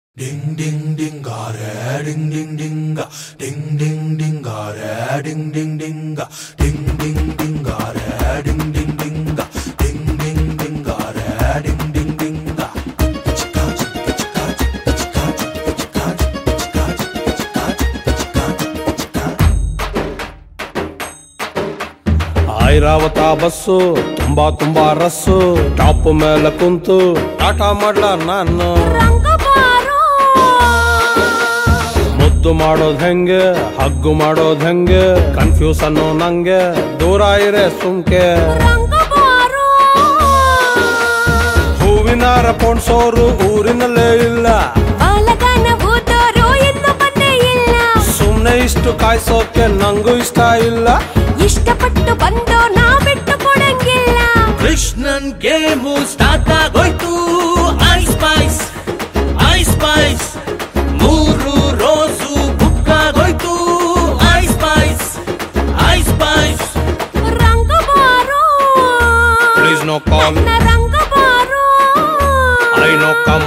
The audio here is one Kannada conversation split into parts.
Ding ding ding ga re, ding ding ding ga, ding ding ding ga re, ding ding ding ga, ding ding ding ga re, ding ding ding ga, ding ding ding ga re, ding ding ding ga. Chika chika chika chika chika chika chika chika chika. Airavat bus ತುಂಬಾ ತುಂಬಾ ರಸ್ಸು ಟಾಪ್ ಮೇಲೆ ಕುಂತು ಟಾಟಾ ಮಾಡ್ಲ ನಾನು ಮುದ್ದು ಮಾಡೋದ್ ಹೆಂಗೆ ಹಗ್ಗು ಮಾಡೋದ್ ಹೆಂಗೆ ಕನ್ಫ್ಯೂಸ್ ಅನ್ನೋ ನಂಗೆ ದೂರ ಇರೆ ಸುಮ್ಕೆ ಹೂವಿನಾರ ಪೋಣ್ಸೋರು ಊರಿನಲ್ಲೇ ಇಲ್ಲ ಸುಮ್ನೆ ಇಷ್ಟು ಕಾಯ್ಸೋಕೆ ನಂಗೂ ಇಷ್ಟ ಇಲ್ಲ ಇಷ್ಟಪಟ್ಟು ಬಂದು ನಾ ಬಿಟ್ಟು ಕೊಡಂಗಿಲ್ಲ ಕೃಷ್ಣನ್ ಗೇಮು ಸ್ಟಾರ್ಟ್ ಆಗೋಯ್ತು ಐಸ್ ಸ್ಪೈಸ್ ಐಸ್ ಸ್ಪೈಸ್ ಮೂರು ರೋಸು ಬುಕ್ ಆಗೋಯ್ತು ice spice ice spice Ranga ಬಾರೋ ಪ್ಲೀಸ್ ನೋ ಕಾಲ್ ರಂಗ ಬಾರೋ ಐ ನೋ ಕಮ್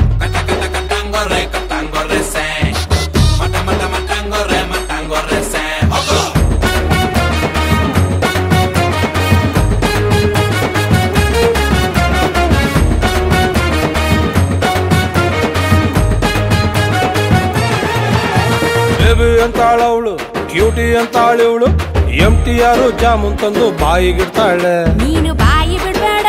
ಬೇಬಿ ಅಂತಾಳವಳು ಕ್ಯೂಟಿ ಅಂತಾಳಿವಳು MTR ಜಾಮೂನ್ ತಂದು ಬಾಯಿಗಿಡ್ತಾಳೆ ನೀನು ಬಾಯಿ ಬಿಡ್ಬೇಡ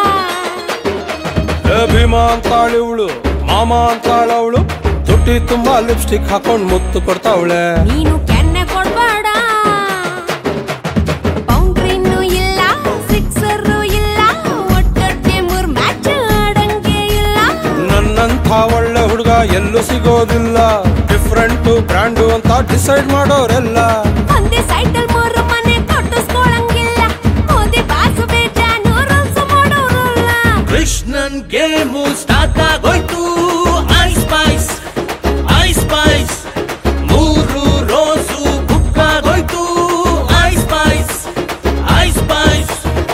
ಭೀಮಾ ಅಂತಾಳಿವಳು ಮಾಮ ಅಂತಾಳವಳು ತುಟಿ ತುಂಬಾ ಲಿಪ್ಸ್ಟಿಕ್ ಹಾಕೊಂಡ್ ಮುತ್ತು ಕೊಡ್ತಾವಳೆ ನೀನು ಕೆನ್ನೆ ಕೊಡ್ಬೇಡ ಬೌಂಡ್ರಿನೂ ಇಲ್ಲ ಸಿಕ್ಸರು ಇಲ್ಲ ಒಟ್ಟೊಟ್ಟೆ ಮೂರ್ ಮ್ಯಾಚ್ ಆಡಂಗೆ ಇಲ್ಲ ನನ್ನಂಥ ಒಳ್ಳೆ ಹುಡುಗ ಎಲ್ಲೂ ಸಿಗೋದಿಲ್ಲ ಡಿಫ್ರೆಂಟ್ ಬ್ರ್ಯಾಂಡು ಅಂತ ಡಿಸೈಡ್ ಮಾಡೋರೆಲ್ಲ ಒಂದೇ ಸೈಟಲ್ ಮೂರು ಮನೆ ಕೊಟ್ಟಿಸ್ಕೊಳಂಗಿಲ್ಲ ಮೋದಿ ಬಾಸು ಬೇಜಾನು ರೂಲ್ಸ್ ಮಾಡೋರಲ್ಲ ಕೃಷ್ಣನ್ ಗೇಮು ಸ್ಟಾರ್ಟ್ ಆಗೋಯ್ತು ಐಸ್ ಸ್ಪೈಸ್ ಐಸ್ ಸ್ಪೈಸ್ ಮೂರು ರೋಸು ಬುಕ್ ಆಗೋಯ್ತು ice spice ice spice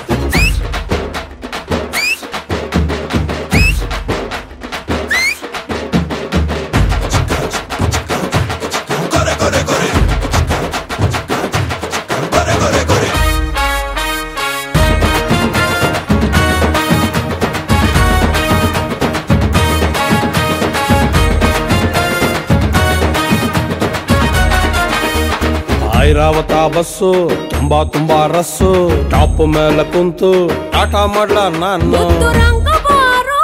Airavat bus ತುಂಬಾ ತುಂಬಾ ರಸ್ಸು ಟಾಪ್ ಮೇಲೆ ಕುಂತು ಟಾಟಾ ಮಾಡ್ಲ ನಾನು ಮುದ್ದು ರಂಗ ಬಾರೋ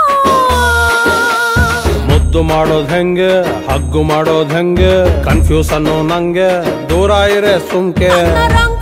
ಮುದ್ದು ಮಾಡೋದ್ ಹೆಂಗೆ ಹಗ್ಗು ಮಾಡೋದ್ ಹೆಂಗೆ ಕನ್ಫ್ಯೂಸ್ ಅನ್ನೋ ನಂಗೆ ದೂರ ಇರೆ ಸುಮ್ಕೆ ರಂಗ